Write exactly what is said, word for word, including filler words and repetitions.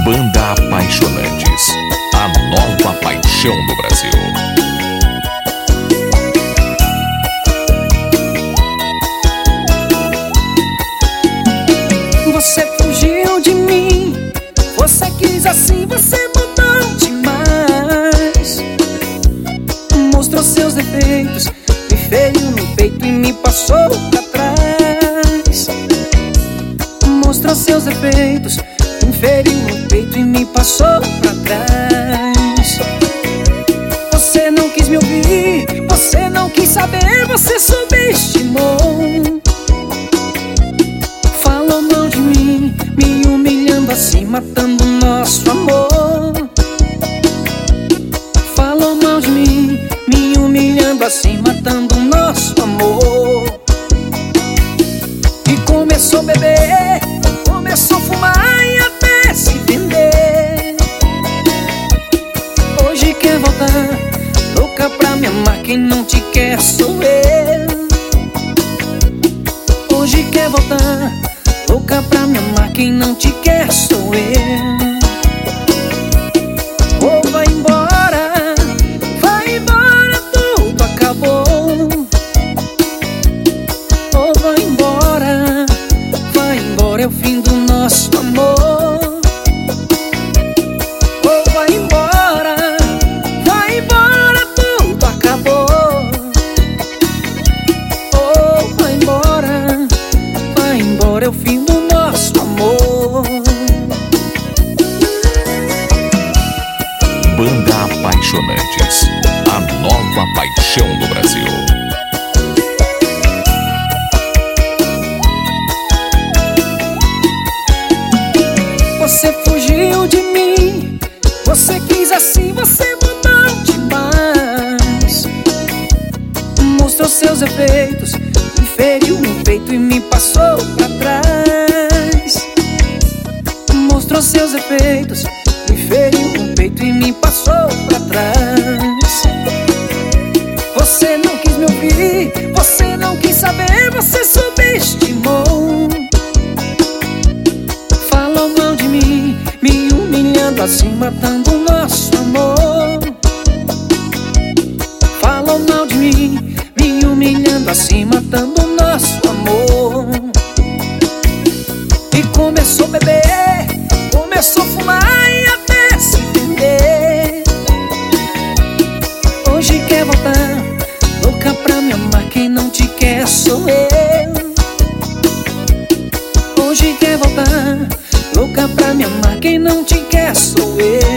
Banda Apaixonantes, a nova paixão do Brasil. Você fugiu de mim, você quis assim, você mudou demais. Mostrou seus defeitos, me feriu no peito e me passou pra trás. Mostrou seus defeitos, me feriu no peito e me passou pra trás. Você não quis me ouvir, você não quis saber, você subestimou. Falou mal de mim, me humilhando assim, matando o nosso amor. Falou mal de mim, me humilhando assim, matando o nosso amor. E começou a beber, começou a fumar e até se vender. Hoje quer voltar, louca pra me amar, quem não te quer sou eu. Hoje quer voltar, louca pra me amar, quem não te quer sou eu. Ou vai embora, vai embora, tudo acabou. Ou vai embora, vai embora, é o fim do nosso amor. Ou vai embora, vai embora, tudo acabou. Ou vai embora, vai embora, é o fim do nosso amor. Banda Apaixonantes, a nova paixão do Brasil. Você fugiu de mim, você quis assim, você mudou demais. Mostrou seus efeitos, me feriu no peito e me passou pra trás. Mostrou seus efeitos, me feriu no peito e me passou pra trás. Você não quis me ouvir, você não quis saber, você subestimou. Falou mal de mim, me humilhando assim, matando o nosso amor. Falou mal de mim, me humilhando assim, matando o nosso amor. E começou a beber, começou a fumar e até se vender. Hoje quer voltar, louca pra me amar, quem não te quer sou eu. Hoje quer voltar, louca pra me amar, quem não te quer sou eu.